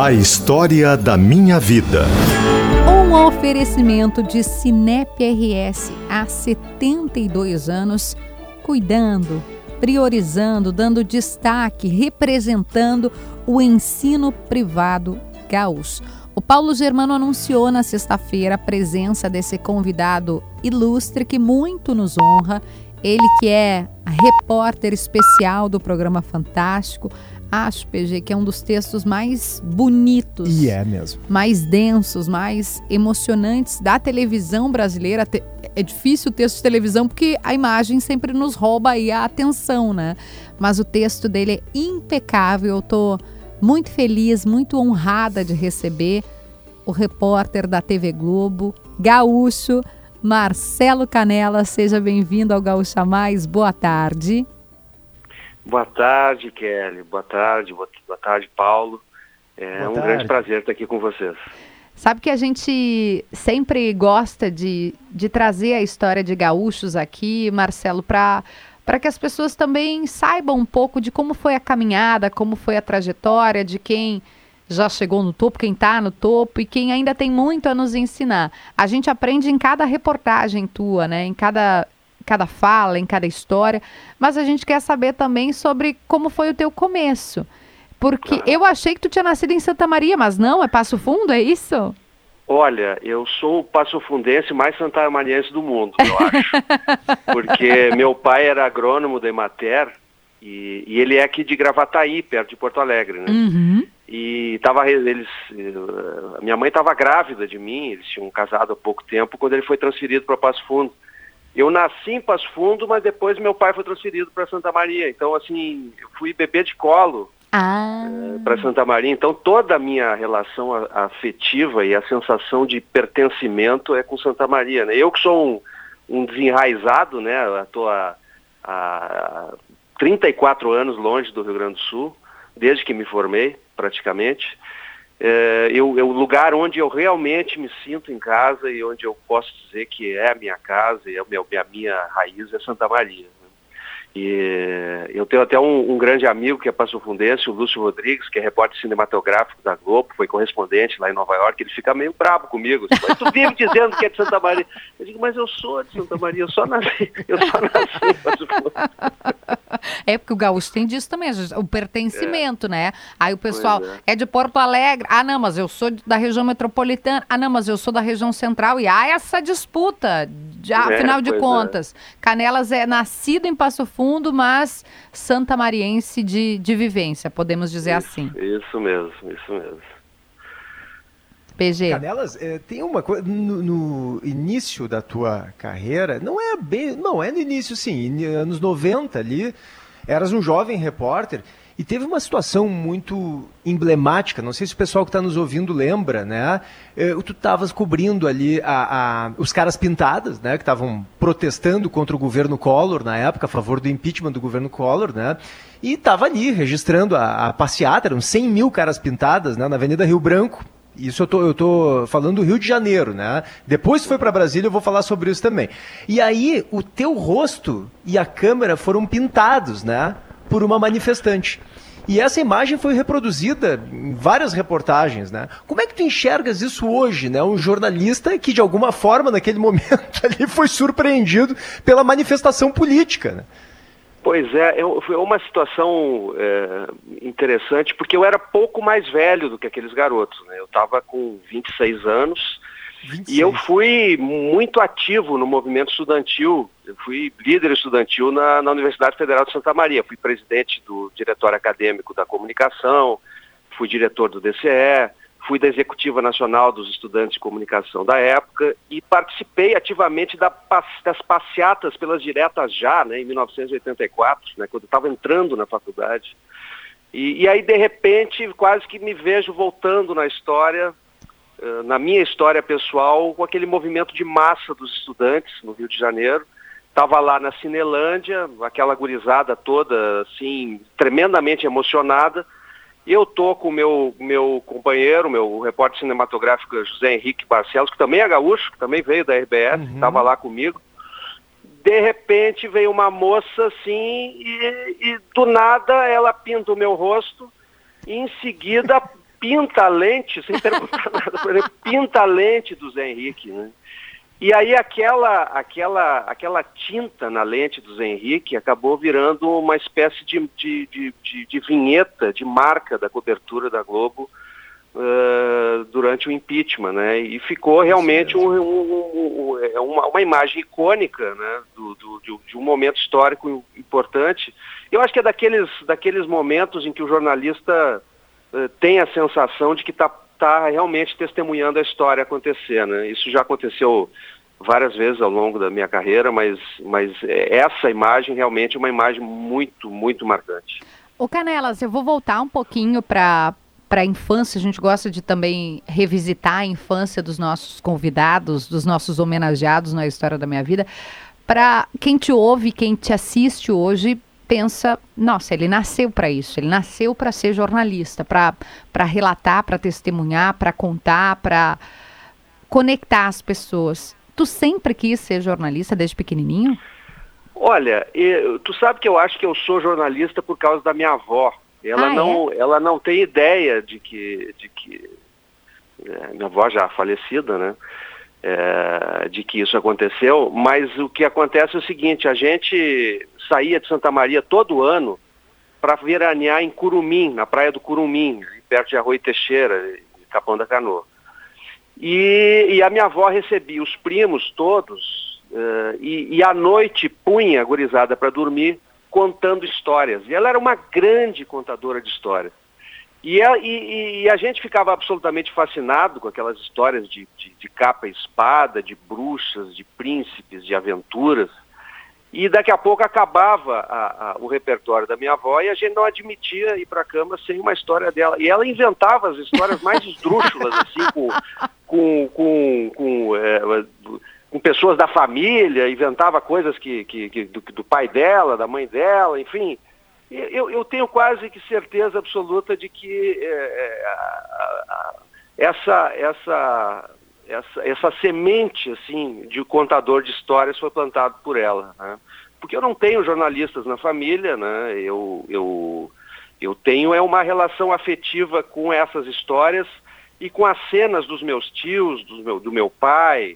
A história da minha vida. Um oferecimento de Cinep RS há 72 anos, cuidando, priorizando, dando destaque, representando o ensino privado gaúcho. O Paulo Germano anunciou na sexta-feira a presença desse convidado ilustre que muito nos honra. Ele que é repórter especial do programa Fantástico. Acho, PG, que é um dos textos mais bonitos. E é mesmo. Mais densos, mais emocionantes da televisão brasileira. É difícil o texto de televisão porque a imagem sempre nos rouba aí a atenção, né? Mas o texto dele é impecável. Eu tô muito feliz, muito honrada de receber o repórter da TV Globo, gaúcho, Marcelo Canela. Seja bem-vindo ao Gaúcha Mais. Boa tarde. Boa tarde, Kelly. Boa tarde, Paulo. É um grande prazer estar aqui com vocês. Sabe que a gente sempre gosta de trazer a história de gaúchos aqui, Marcelo, para que as pessoas também saibam um pouco de como foi a caminhada, como foi a trajetória de quem já chegou no topo, quem está no topo e quem ainda tem muito a nos ensinar. A gente aprende em cada reportagem tua, né? Em cada fala, em cada história, mas a gente quer saber também sobre como foi o teu começo, porque eu achei que tu tinha nascido em Santa Maria, mas não, é Passo Fundo, é isso? Olha, eu sou o passofundense mais santamariense do mundo, eu acho, porque meu pai era agrônomo da Emater e ele é aqui de Gravataí, perto de Porto Alegre, né? Uhum. E minha mãe estava grávida de mim, eles tinham casado há pouco tempo, quando ele foi transferido para Passo Fundo. Eu nasci em Passo Fundo, mas depois meu pai foi transferido para Santa Maria. Então, assim, eu fui bebê de colo para Santa Maria. Então, toda a minha relação afetiva e a sensação de pertencimento é com Santa Maria, né? Eu que sou um desenraizado, né? Estou há 34 anos longe do Rio Grande do Sul, desde que me formei, praticamente. O lugar onde eu realmente me sinto em casa e onde eu posso dizer que é a minha casa e a minha raiz é Santa Maria, né? E eu tenho até um grande amigo que é passofundense, o Lúcio Rodrigues, que é repórter cinematográfico da Globo, foi correspondente lá em Nova York. Ele fica meio bravo comigo, mas tu vive dizendo que é de Santa Maria. Eu digo, mas eu sou de Santa Maria, eu só nasci em Passo Fundo. É porque o gaúcho tem disso também, o pertencimento, né? Aí o pessoal é de Porto Alegre, não, mas eu sou da região metropolitana, não, mas eu sou da região central, e há essa disputa, afinal de contas. Canelas é nascido em Passo Fundo, mas santamariense de vivência, podemos dizer assim. Isso mesmo. PG. Canelas, tem uma coisa, no início da tua carreira, não é no início sim, anos 90 ali, eras um jovem repórter e teve uma situação muito emblemática, não sei se o pessoal que está nos ouvindo lembra, né? Tu estavas cobrindo ali os caras pintadas, né? Que estavam protestando contra o governo Collor na época, a favor do impeachment do governo Collor, né? E estava ali registrando a passeata, eram 100 mil caras pintadas, né? Na Avenida Rio Branco. Isso eu tô falando do Rio de Janeiro, né? Depois que foi para Brasília eu vou falar sobre isso também. E aí o teu rosto e a câmera foram pintados, né? Por uma manifestante. E essa imagem foi reproduzida em várias reportagens, né? Como é que tu enxergas isso hoje, né? Um jornalista que de alguma forma naquele momento ali foi surpreendido pela manifestação política, né? Pois é, foi uma situação interessante, porque eu era pouco mais velho do que aqueles garotos, né? Eu estava com 26 anos 26. E eu fui muito ativo no movimento estudantil, eu fui líder estudantil na Universidade Federal de Santa Maria, fui presidente do Diretório Acadêmico da Comunicação, fui diretor do DCE, fui da Executiva Nacional dos Estudantes de Comunicação da época e participei ativamente das passeatas pelas diretas já, né, em 1984, né, quando eu estava entrando na faculdade. E aí, de repente, quase que me vejo voltando na história, na minha história pessoal, com aquele movimento de massa dos estudantes no Rio de Janeiro. Estava lá na Cinelândia, aquela gurizada toda, assim, tremendamente emocionada. E eu tô com o meu companheiro, meu repórter cinematográfico José Henrique Barcelos, que também é gaúcho, que também veio da RBS, estava lá comigo. De repente veio uma moça assim e do nada ela pinta o meu rosto e em seguida pinta a lente, sem perguntar nada, por exemplo, pinta a lente do Zé Henrique, né? E aí aquela tinta na lente do Zé Henrique acabou virando uma espécie de vinheta, de marca da cobertura da Globo durante o impeachment, né? E ficou realmente uma imagem icônica, né? De um momento histórico importante. Eu acho que é daqueles momentos em que o jornalista tem a sensação de que está realmente testemunhando a história acontecer, né? Isso já aconteceu várias vezes ao longo da minha carreira, mas essa imagem realmente é uma imagem muito, muito marcante. Ô Canelas, eu vou voltar um pouquinho para a infância. A gente gosta de também revisitar a infância dos nossos convidados, dos nossos homenageados na História da Minha Vida. Para quem te ouve, quem te assiste hoje, pensa, nossa, ele nasceu para isso, ele nasceu para ser jornalista, para relatar, para testemunhar, para contar, para conectar as pessoas. Tu sempre quis ser jornalista desde pequenininho? Olha, tu sabe que eu acho que eu sou jornalista por causa da minha avó. Ela não tem ideia de que minha avó já falecida, né? De que isso aconteceu, mas o que acontece é o seguinte: a gente saía de Santa Maria todo ano para veranear em Curumim, na praia do Curumim, perto de Arroio Teixeira, Capão da Canoa. E a minha avó recebia os primos todos e à noite punha a gurizada para dormir contando histórias. E ela era uma grande contadora de histórias. E a gente ficava absolutamente fascinado com aquelas histórias de capa e espada, de bruxas, de príncipes, de aventuras. E daqui a pouco acabava o repertório da minha avó e a gente não admitia ir para a cama sem uma história dela. E ela inventava as histórias mais esdrúxulas, assim, com pessoas da família, inventava coisas do pai dela, da mãe dela, enfim. Eu tenho quase que certeza absoluta de que essa semente, assim, de contador de histórias foi plantado por ela, né? Porque eu não tenho jornalistas na família, né? Eu tenho uma relação afetiva com essas histórias e com as cenas dos meus tios, do meu pai,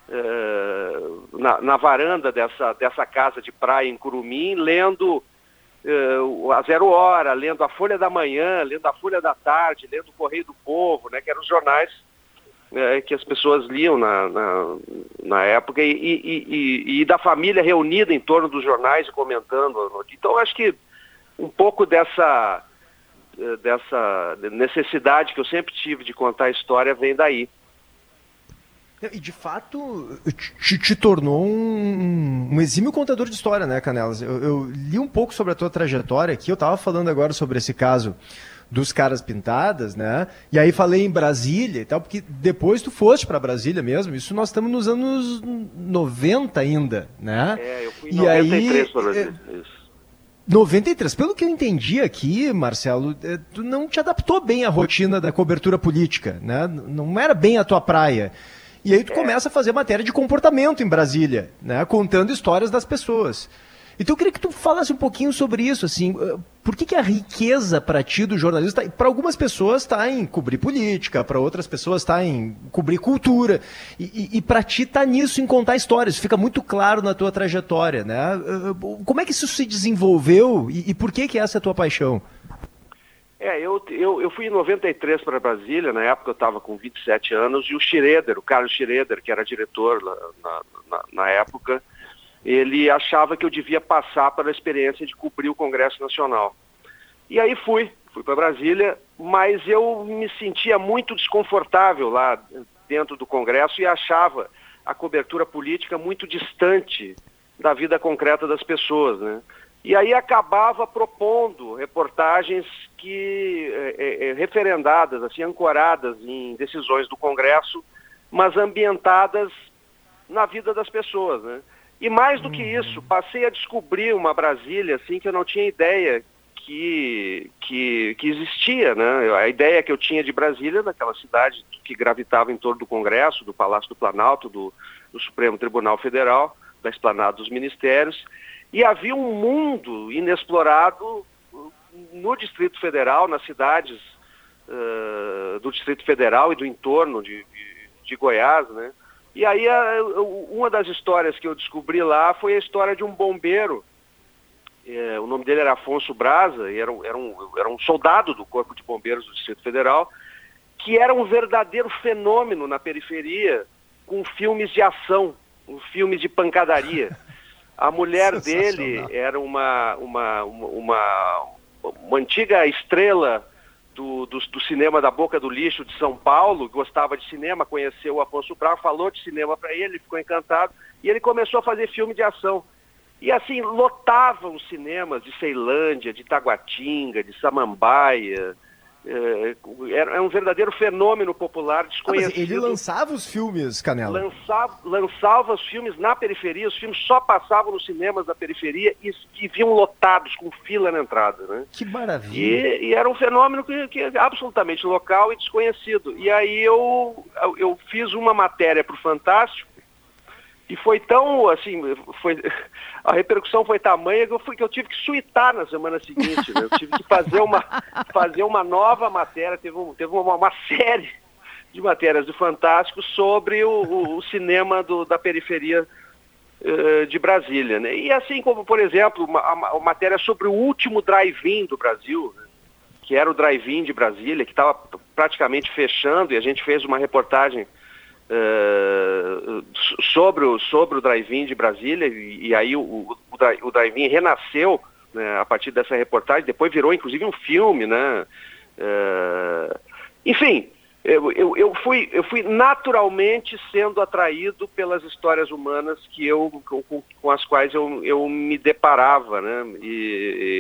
na varanda dessa casa de praia em Curumim, lendo a Zero Hora, lendo a Folha da Manhã, lendo a Folha da Tarde, lendo o Correio do Povo, né? Que eram os jornais que as pessoas liam na época, e da família reunida em torno dos jornais e comentando. Então, acho que um pouco dessa necessidade que eu sempre tive de contar a história vem daí. E, de fato, te tornou um exímio contador de história, né, Canelas? Eu li um pouco sobre a tua trajetória aqui, eu estava falando agora sobre esse caso dos Caras Pintadas, né? E aí falei em Brasília e tal, porque depois tu foste para Brasília mesmo, isso nós estamos nos anos 90 ainda, né? Eu fui em 93 para Brasília, isso. 93, pelo que eu entendi aqui, Marcelo, tu não te adaptou bem à rotina da cobertura política, né? Não era bem a tua praia. E aí tu começa a fazer matéria de comportamento em Brasília, né? Contando histórias das pessoas. Então eu queria que tu falasse um pouquinho sobre isso, assim, por que a riqueza para ti do jornalista, para algumas pessoas está em cobrir política, para outras pessoas está em cobrir cultura, e para ti está nisso, em contar histórias, fica muito claro na tua trajetória, né? Como é que isso se desenvolveu e por que essa é a tua paixão? Eu fui em 93 para Brasília, na época eu estava com 27 anos, e o Carlos Schroeder, que era diretor na época, ele achava que eu devia passar pela experiência de cobrir o Congresso Nacional. E aí fui para Brasília, mas eu me sentia muito desconfortável lá dentro do Congresso e achava a cobertura política muito distante da vida concreta das pessoas, né? E aí acabava propondo reportagens referendadas, assim, ancoradas em decisões do Congresso, mas ambientadas na vida das pessoas, né? E mais do que isso, passei a descobrir uma Brasília assim que eu não tinha ideia que existia, né? A ideia que eu tinha de Brasília, daquela cidade que gravitava em torno do Congresso, do Palácio do Planalto, do Supremo Tribunal Federal, da Esplanada dos Ministérios, e havia um mundo inexplorado no Distrito Federal, nas cidades do Distrito Federal e do entorno de Goiás, né? E aí uma das histórias que eu descobri lá foi a história de um bombeiro. O nome dele era Afonso Braza, e era um soldado do Corpo de Bombeiros do Distrito Federal, que era um verdadeiro fenômeno na periferia, com filmes de ação, com filmes de pancadaria. A mulher dele era uma antiga estrela do cinema da Boca do Lixo de São Paulo, gostava de cinema, conheceu o Afonso Braza, falou de cinema para ele, ficou encantado, e ele começou a fazer filme de ação. E assim, lotavam os cinemas de Ceilândia, de Taguatinga, de Samambaia. Era um verdadeiro fenômeno popular desconhecido. Mas ele lançava os filmes, Canela? Lançava os filmes na periferia, os filmes só passavam nos cinemas da periferia e viam lotados, com fila na entrada, né? Que maravilha! E era um fenômeno que é absolutamente local e desconhecido. E aí eu fiz uma matéria para o Fantástico, e foi tão, assim, a repercussão foi tamanha que eu tive que suitar na semana seguinte, né? Eu tive que fazer uma nova matéria, teve uma série de matérias do Fantástico sobre o cinema da periferia de Brasília, né? E assim como, por exemplo, uma matéria sobre o último drive-in do Brasil, né? Que era o drive-in de Brasília, que estava praticamente fechando, e a gente fez uma reportagem sobre o drive-in de Brasília, e aí o drive-in renasceu, né, a partir dessa reportagem, depois virou inclusive um filme, né? Enfim, eu fui naturalmente sendo atraído pelas histórias humanas com as quais eu me deparava, né? E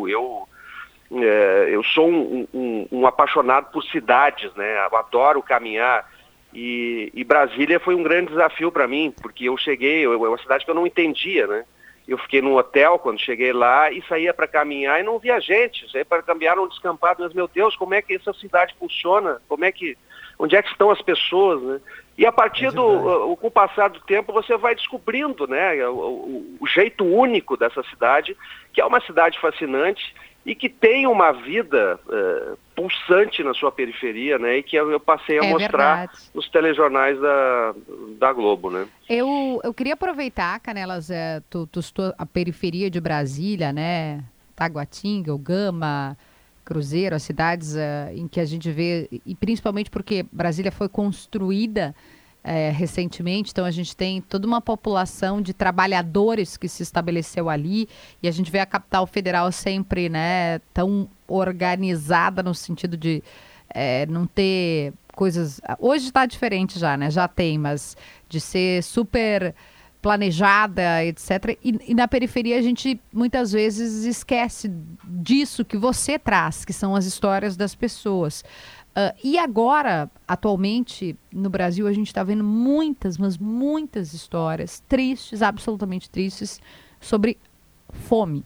eu sou um apaixonado por cidades, né? Eu adoro caminhar. E Brasília foi um grande desafio para mim, porque eu cheguei, é uma cidade que eu não entendia, né? Eu fiquei num hotel quando cheguei lá e saía para caminhar e não via gente, saía para caminhar num descampado, mas meu Deus, como é que essa cidade funciona? Onde é que estão as pessoas, né? E a partir com o passar do tempo você vai descobrindo, né, o jeito único dessa cidade, que é uma cidade fascinante e que tem uma vida pulsante na sua periferia, né? E que eu passei a mostrar nos telejornais da Globo, né? Eu queria aproveitar, Canelas, a periferia de Brasília, né? Taguatinga, Gama, Cruzeiro, as cidades em que a gente vê, e principalmente porque Brasília foi construída recentemente, então a gente tem toda uma população de trabalhadores que se estabeleceu ali, e a gente vê a capital federal sempre, né, tão organizada no sentido de não ter coisas... Hoje está diferente já, né? Já tem, mas de ser super planejada, etc. E na periferia a gente muitas vezes esquece disso que você traz, que são as histórias das pessoas. E agora, atualmente, no Brasil, a gente está vendo muitas, mas muitas histórias tristes, absolutamente tristes, sobre fome.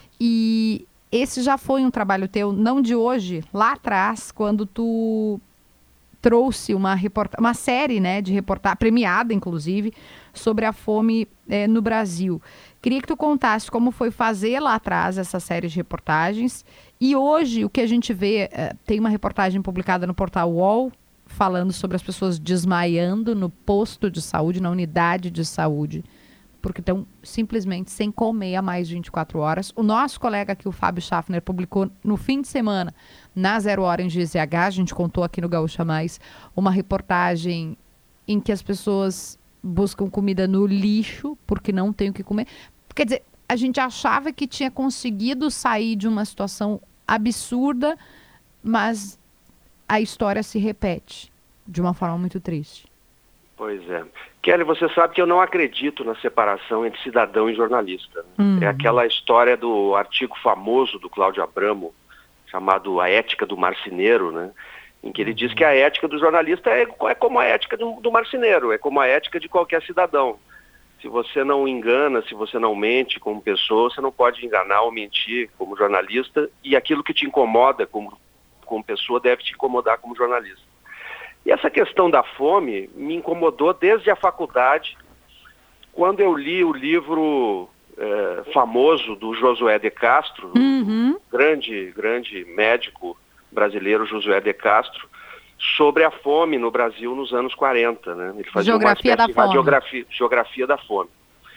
E esse já foi um trabalho teu, não de hoje, lá atrás, quando tu trouxe uma série, né, de reportagem, premiada, inclusive, sobre a fome no Brasil. Queria que tu contasse como foi fazer lá atrás essa série de reportagens. E hoje, o que a gente vê, tem uma reportagem publicada no portal UOL, falando sobre as pessoas desmaiando no posto de saúde, na unidade de saúde, porque estão simplesmente sem comer há mais de 24 horas. O nosso colega aqui, o Fábio Schaffner, publicou no fim de semana, na 0 Hora em GZH, a gente contou aqui no Gaúcha Mais, uma reportagem em que as pessoas buscam comida no lixo, porque não tem o que comer. Quer dizer, a gente achava que tinha conseguido sair de uma situação absurda, mas a história se repete de uma forma muito triste. Pois é. Kelly, você sabe que eu não acredito na separação entre cidadão e jornalista. É aquela história do artigo famoso do Cláudio Abramo, chamado A Ética do Marceneiro, né? Em que ele diz que a ética do jornalista é como a ética do marceneiro, é como a ética de qualquer cidadão. Se você não engana, se você não mente como pessoa, você não pode enganar ou mentir como jornalista, e aquilo que te incomoda como pessoa deve te incomodar como jornalista. E essa questão da fome me incomodou desde a faculdade, quando eu li o livro famoso do Josué de Castro, grande médico brasileiro Josué de Castro sobre a fome no Brasil nos anos 40, né? Ele fazia Geografia da Fome. Geografia da Fome.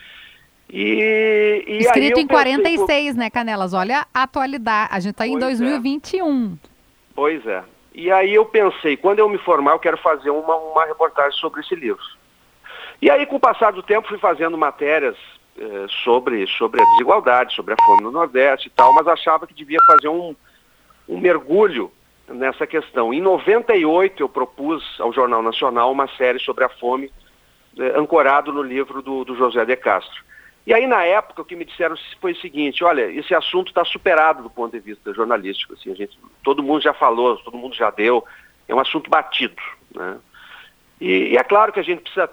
E escrito aí em 46, né, Canelas? Olha a atualidade, a gente está em 2021. Pois é. E aí eu pensei, quando eu me formar, eu quero fazer uma reportagem sobre esse livro. E aí, com o passar do tempo, fui fazendo matérias sobre a desigualdade, sobre a fome no Nordeste e tal, mas achava que devia fazer um mergulho nessa questão. Em 98, eu propus ao Jornal Nacional uma série sobre a fome, ancorado no livro do José de Castro. E aí, na época, o que me disseram foi o seguinte: olha, esse assunto está superado do ponto de vista jornalístico. Assim, todo mundo já falou, todo mundo já deu, é um assunto batido, né? E é claro que a gente precisa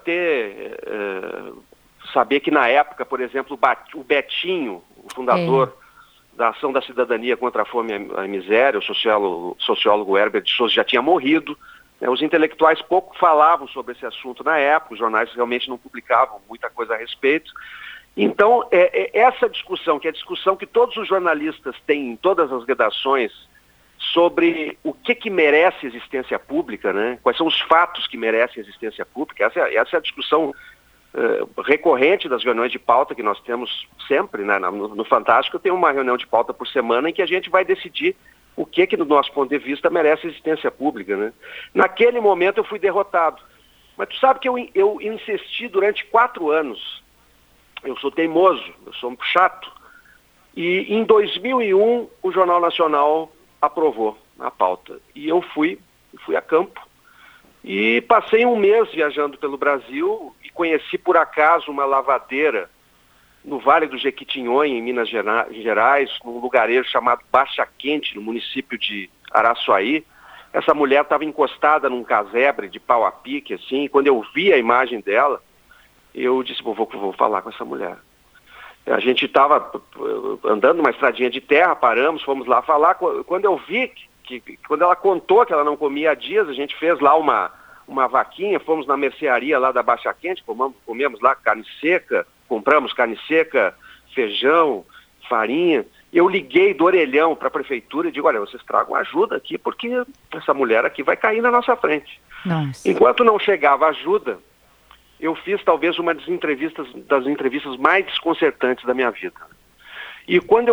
saber que na época, por exemplo, o Betinho, o fundador da Ação da Cidadania contra a Fome e a Miséria, o sociólogo Herbert de Souza, já tinha morrido, né? Os intelectuais pouco falavam sobre esse assunto na época, os jornais realmente não publicavam muita coisa a respeito. Então, essa discussão, que é a discussão que todos os jornalistas têm em todas as redações sobre o que merece existência pública, né? Quais são os fatos que merecem existência pública, essa é a discussão recorrente das reuniões de pauta que nós temos sempre, né? No Fantástico tem uma reunião de pauta por semana em que a gente vai decidir o que do nosso ponto de vista merece existência pública, né? Naquele momento eu fui derrotado, mas tu sabe que eu insisti durante 4 anos. Eu sou teimoso, eu sou chato. E em 2001 o Jornal Nacional aprovou a pauta. E eu fui a campo. E passei um mês viajando pelo Brasil e conheci por acaso uma lavadeira no Vale do Jequitinhonha, em Minas Gerais, num lugarejo chamado Baixa Quente, no município de Araçuaí. Essa mulher estava encostada num casebre de pau a pique, assim, e quando eu vi a imagem dela, eu disse, vou falar com essa mulher. A gente estava andando numa estradinha de terra, paramos, fomos lá falar. Quando eu vi quando ela contou que ela não comia há dias, a gente fez lá uma vaquinha, fomos na mercearia lá da Baixa Quente, comemos lá carne seca, compramos carne seca, feijão, farinha. Eu liguei do orelhão para a prefeitura e digo, olha, vocês tragam ajuda aqui, porque essa mulher aqui vai cair na nossa frente. Nossa. Enquanto não chegava ajuda, eu fiz talvez uma das entrevistas mais desconcertantes da minha vida. E quando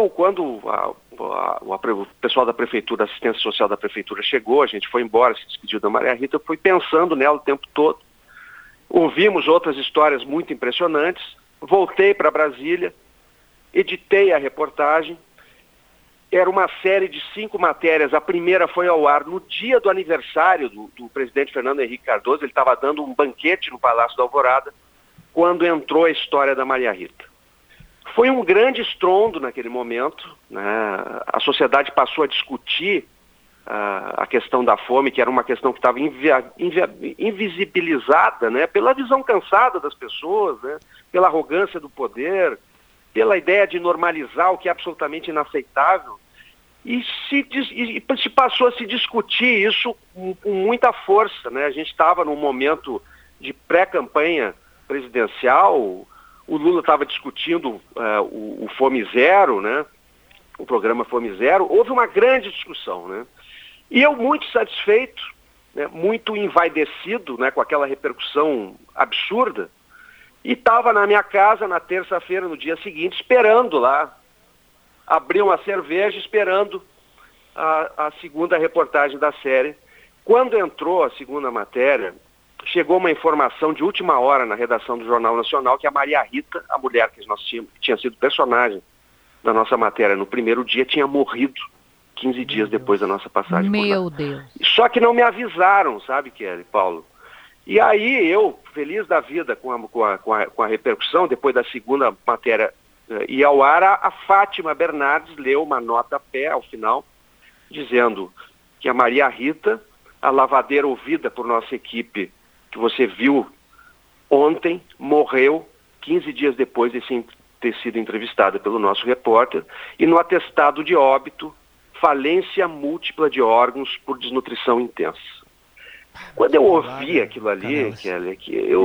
o pessoal da prefeitura, a assistência social da prefeitura chegou, a gente foi embora, se despediu da Maria Rita, eu fui pensando nela o tempo todo. Ouvimos outras histórias muito impressionantes, voltei para Brasília, editei a reportagem. Era uma série de 5 matérias. A primeira foi ao ar no dia do aniversário do presidente Fernando Henrique Cardoso. Ele estava dando um banquete no Palácio da Alvorada, quando entrou a história da Maria Rita. Foi um grande estrondo naquele momento, né? A sociedade passou a discutir a questão da fome, que era uma questão que estava invisibilizada, né? Pela visão cansada das pessoas, né? Pela arrogância do poder, pela ideia de normalizar o que é absolutamente inaceitável. E se passou a se discutir isso com muita força, né? A gente estava num momento de pré-campanha presidencial, o Lula estava discutindo o Fome Zero, né? O programa Fome Zero. Houve uma grande discussão, né? E eu muito satisfeito, né? Muito envaidecido, né? Com aquela repercussão absurda, e estava na minha casa na terça-feira, no dia seguinte, esperando lá. Abri uma cerveja esperando a segunda reportagem da série. Quando entrou a segunda matéria, chegou uma informação de última hora na redação do Jornal Nacional que a Maria Rita, a mulher que tinha sido personagem da nossa matéria no primeiro dia, tinha morrido 15 dias depois da nossa passagem por lá. Meu Deus. Só que não me avisaram, sabe, Kelly, Paulo? E aí eu, feliz da vida com a repercussão, depois da segunda matéria e ao ar, a Fátima Bernardes leu uma nota a pé ao final, dizendo que a Maria Rita, a lavadeira ouvida por nossa equipe, que você viu ontem, morreu 15 dias depois de ter sido entrevistada pelo nosso repórter, e no atestado de óbito, falência múltipla de órgãos por desnutrição intensa. Quando eu ouvi aquilo ali, Kelly,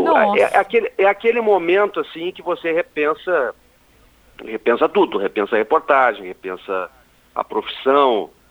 é aquele momento assim que você repensa tudo, repensa a reportagem, repensa a profissão,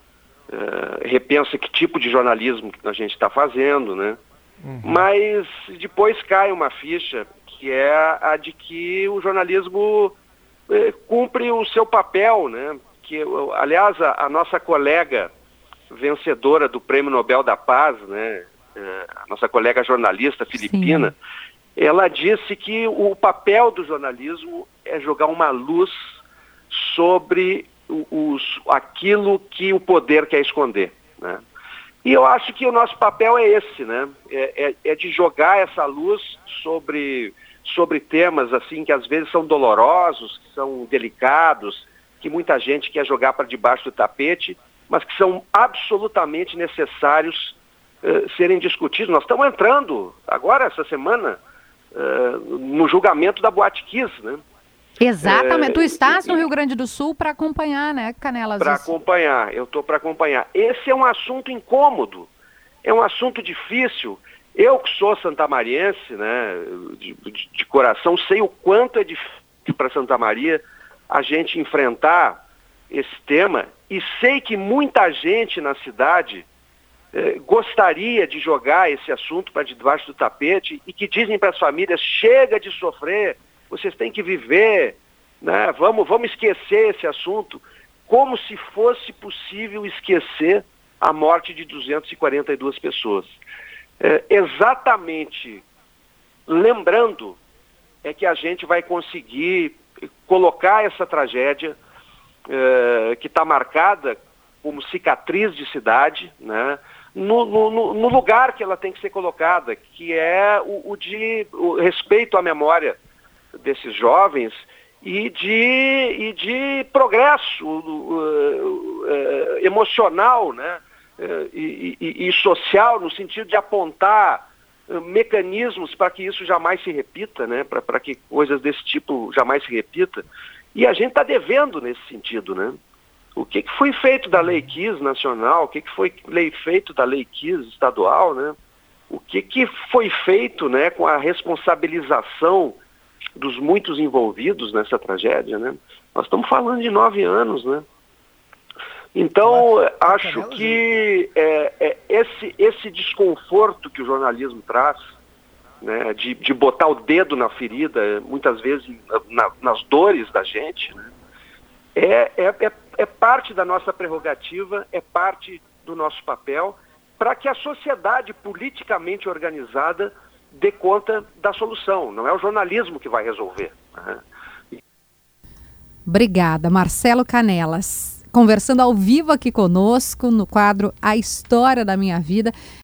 repensa que tipo de jornalismo que a gente está fazendo, né? Mas depois cai uma ficha, que é a de que o jornalismo cumpre o seu papel, né? Que, aliás, a nossa colega vencedora do Prêmio Nobel da Paz, né? A nossa colega jornalista filipina, ela disse que o papel do jornalismo é jogar uma luz sobre aquilo que o poder quer esconder, né? E eu acho que o nosso papel é esse, né? É de jogar essa luz sobre temas assim que às vezes são dolorosos, que são delicados, que muita gente quer jogar para debaixo do tapete, mas que são absolutamente necessários serem discutidos. Nós estamos entrando agora, essa semana, no julgamento da Boate Kiss, né? Exatamente. Tu estás no Rio Grande do Sul para acompanhar, né, Canelas? Para acompanhar, eu estou para acompanhar. Esse é um assunto incômodo, é um assunto difícil. Eu que sou santamariense, né, de coração, sei o quanto é difícil para Santa Maria a gente enfrentar esse tema, e sei que muita gente na cidade gostaria de jogar esse assunto para debaixo do tapete e que dizem para as famílias: chega de sofrer, vocês têm que viver, né? Vamos esquecer esse assunto, como se fosse possível esquecer a morte de 242 pessoas. Exatamente lembrando é que a gente vai conseguir colocar essa tragédia que está marcada como cicatriz de cidade, né, no lugar que ela tem que ser colocada, que é o respeito à memória desses jovens e de progresso emocional, né, e social, no sentido de apontar mecanismos para que isso jamais se repita, né, para que coisas desse tipo jamais se repita. E a gente está devendo nesse sentido, né? O que foi feito da Lei Kiss nacional, o que foi feito da Lei Kiss estadual, né? O que foi feito, né, com a responsabilização dos muitos envolvidos nessa tragédia, né? Nós estamos falando de 9 anos, né? Então, acho que esse desconforto que o jornalismo traz, né, de botar o dedo na ferida, muitas vezes nas dores da gente, né, é parte da nossa prerrogativa, é parte do nosso papel, para que a sociedade politicamente organizada dê conta da solução. Não é o jornalismo que vai resolver, né? Obrigada, Marcelo Canelas, conversando ao vivo aqui conosco no quadro A História da Minha Vida.